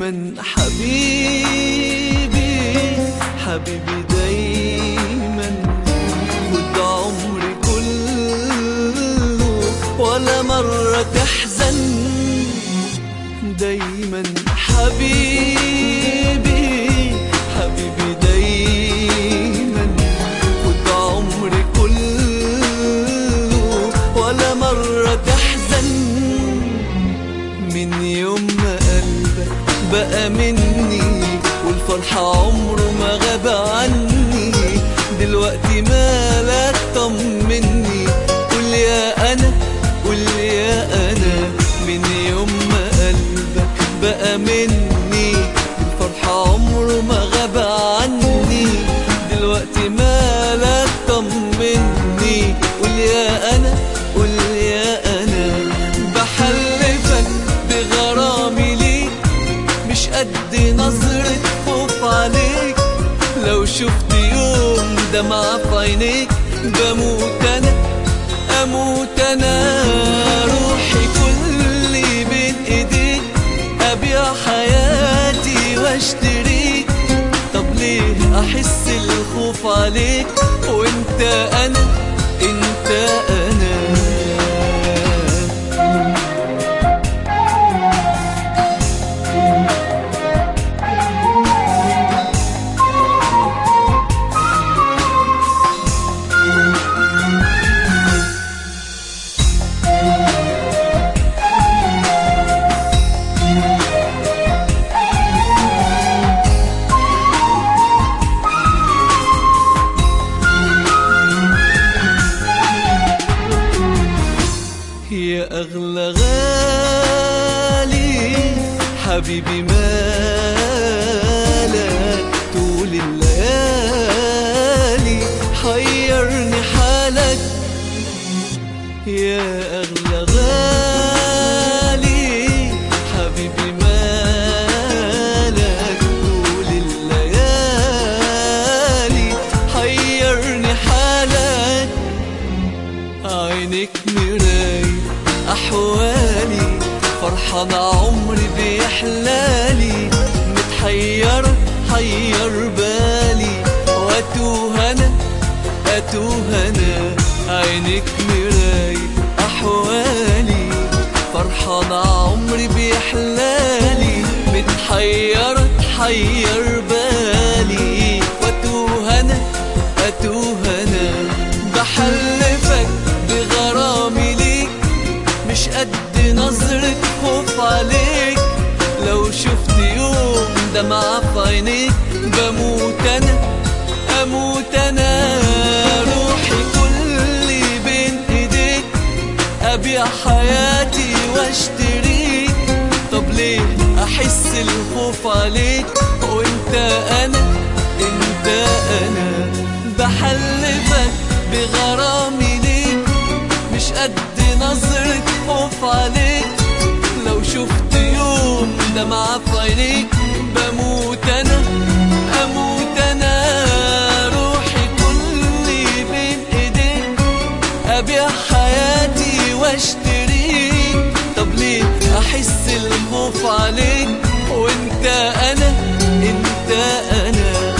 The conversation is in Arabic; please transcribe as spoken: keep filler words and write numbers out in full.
دايما حبيبي حبيبي دايما خد عمري كله ولا مرة تحزن. دايما حبيبي حبيبي دايما خد عمري كله ولا مرة تحزن. من يوم ما قلبك بقى مني والفرحة عمره ما غاب عني، دلوقتي مالك طمني قول يا أنا قول يا أنا. من يوم ما قلبك بقى مني والفرحة عمره ما غاب عني، دلوقتي مالك طمني قول يا أنا قول يا أنا. بحلفك بغرامي ليك مش قد نظرة خوف عليك، لو شفت يوم دمعة في عينيك بموت أنا أموت أنا. روحي كلي بين إيديك أبيع حياتي واشتريك، طب ليه أحس الخوف عليك وإنت أنا إنت أنا. يا أغلى غالي حبيبي مالك طول الليالي حيرني حالك. يا أغلى غالي حبيبي مالك طول الليالي حيرني حالك. عينك مراية أحوالي فرحان عمري بيحلالي، متحيرة حير بالي وأتوه أنا أتوه أنا. عينك مراية أحوالي فرحان عمري بيحلالي، متحيرة حير بالي وأتوه أنا أتوه أنا. بحلفك بغرامي ليك مش قد نظرة خوف عليك، لو شفت يوم دمعة في عينيك بموت أنا أموت أنا. روحي كلي بين إيديك أبيع حياتي واشتريك، طب ليه أحس الخوف عليك وإنت أنا إنت أنا. بحلفك بغرامي ليك مش قد نظرة خوف عليك، لو شفت يوم دمعة في عينيك بموت أنا أموت أنا. روحي كلي بين إيديك أبيع حياتي واشتريك، طب ليه أحس الخوف عليك وإنت أنا إنت أنا.